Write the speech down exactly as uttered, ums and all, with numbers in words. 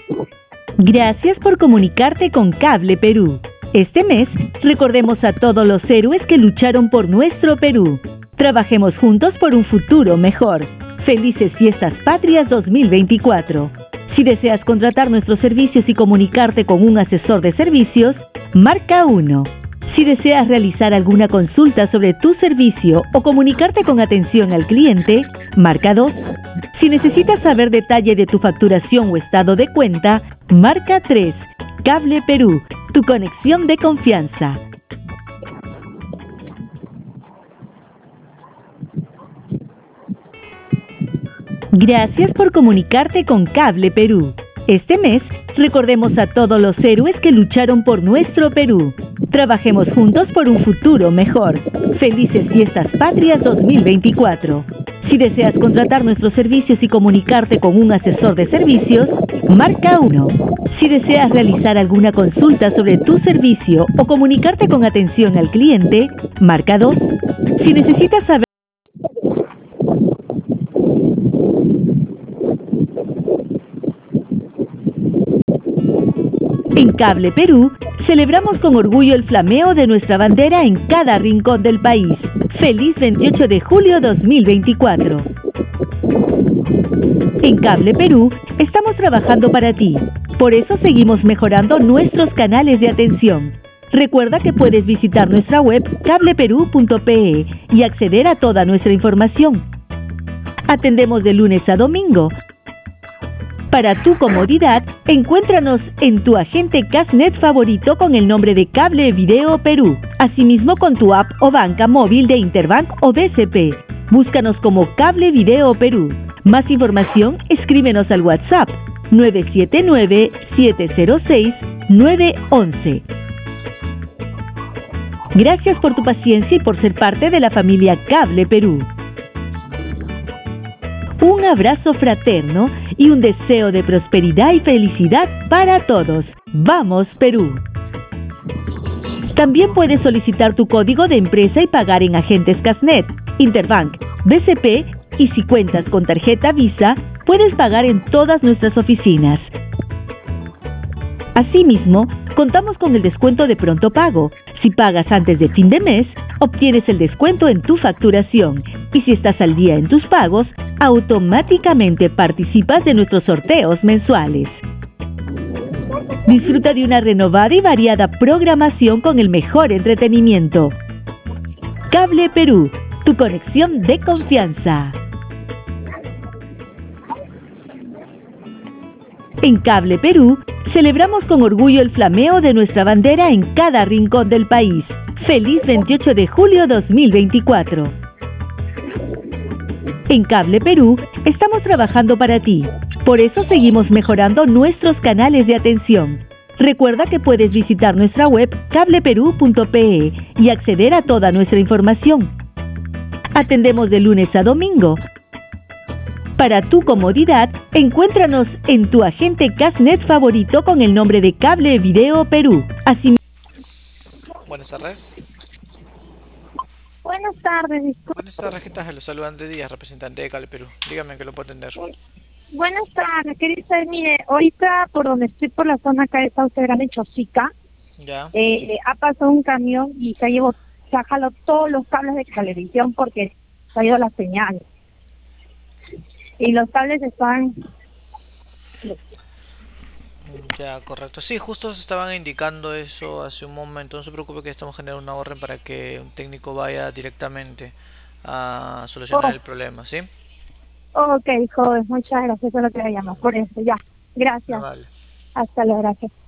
Gracias por comunicarte con Cable Perú. Este mes, recordemos a todos los héroes que lucharon por nuestro Perú. Trabajemos juntos por un futuro mejor. Felices Fiestas Patrias dos mil veinticuatro. Si deseas contratar nuestros servicios y comunicarte con un asesor de servicios, marca uno. Si deseas realizar alguna consulta sobre tu servicio o comunicarte con atención al cliente, marca dos. Si necesitas saber detalle de tu facturación o estado de cuenta, marca tres. Cable Perú, tu conexión de confianza. Gracias por comunicarte con Cable Perú. Este mes, recordemos a todos los héroes que lucharon por nuestro Perú. Trabajemos juntos por un futuro mejor. Felices Fiestas Patrias dos mil veinticuatro. Si deseas contratar nuestros servicios y comunicarte con un asesor de servicios, marca uno. Si deseas realizar alguna consulta sobre tu servicio o comunicarte con atención al cliente, marca dos. Si necesitas saber En Cable Perú, celebramos con orgullo el flameo de nuestra bandera en cada rincón del país. ¡Feliz veintiocho de julio dos mil veinticuatro! En Cable Perú, estamos trabajando para ti. Por eso seguimos mejorando nuestros canales de atención. Recuerda que puedes visitar nuestra web cable perú punto pe y acceder a toda nuestra información. Atendemos de lunes a domingo. Para tu comodidad, encuéntranos en tu agente Cashnet favorito con el nombre de Cable Video Perú. Asimismo con tu app o banca móvil de Interbank o B C P. Búscanos como Cable Video Perú. Más información, escríbenos al WhatsApp nueve siete nueve, siete cero seis, nueve uno uno. Gracias por tu paciencia y por ser parte de la familia Cable Perú. Un abrazo fraterno y un deseo de prosperidad y felicidad para todos. ¡Vamos, Perú! También puedes solicitar tu código de empresa y pagar en agentes Cashnet, Interbank, B C P y si cuentas con tarjeta Visa, puedes pagar en todas nuestras oficinas. Asimismo, contamos con el descuento de pronto pago. Si pagas antes de fin de mes, obtienes el descuento en tu facturación. Y si estás al día en tus pagos, automáticamente participas de nuestros sorteos mensuales. Disfruta de una renovada y variada programación con el mejor entretenimiento. Cable Perú, tu conexión de confianza. En Cable Perú, celebramos con orgullo el flameo de nuestra bandera en cada rincón del país. ¡Feliz veintiocho de julio dos mil veinticuatro! En Cable Perú, estamos trabajando para ti. Por eso seguimos mejorando nuestros canales de atención. Recuerda que puedes visitar nuestra web cable perú punto pe y acceder a toda nuestra información. Atendemos de lunes a domingo. Para tu comodidad, encuéntranos en tu agente Cashnet favorito con el nombre de Cable Video Perú. Así... Buenas tardes. Buenas tardes, disculpe. Buenas tardes, ¿qué tal? Los saluda Andrés Díaz, representante de Cable Perú. Dígame que lo puedo atender. Buenas tardes, querida usted, mire, ahorita por donde estoy, por la zona acá de Sauce Grande, Chosica, Ya. eh, ha pasado un camión y se ha, llevado, se ha jalado todos los cables de televisión porque se ha ido la señal. Y los cables están... Ya, correcto. Sí, justo se estaban indicando eso hace un momento. No se preocupe que estamos generando una orden para que un técnico vaya directamente a solucionar Oh. el problema, ¿sí? Ok, joven, muchas gracias, eso es lo que le llamo, por eso, ya. Gracias. Vale. Hasta luego, gracias.